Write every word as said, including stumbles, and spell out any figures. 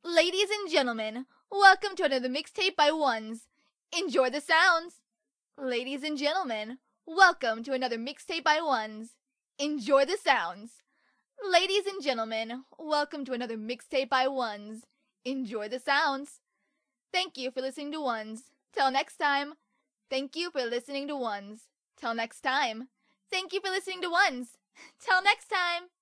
Ladies and gentlemen, welcome to another mixtape by Ones. Enjoy the sounds. Ladies and gentlemen, welcome to another mixtape by Ones. Enjoy the sounds. Ladies and gentlemen, welcome to another mixtape by Ones. Enjoy the sounds. Thank you for listening to Ones. Till next time. Thank you for listening to Ones. Till next time. Thank you for listening to Ones. Till next time.